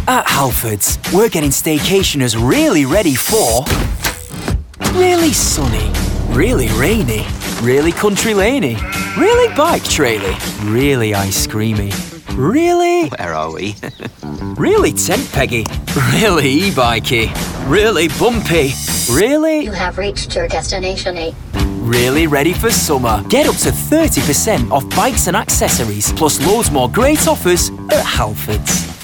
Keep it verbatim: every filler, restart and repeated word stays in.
At Halfords, we're getting staycationers really ready for... really sunny, really rainy, really country laney, really bike traily, really ice creamy, really... Where are we? really tent peggy, really e-bikey, really bumpy, really... You have reached your destination, eh? Really ready for summer. Get up to thirty percent off bikes and accessories, plus loads more great offers at Halfords.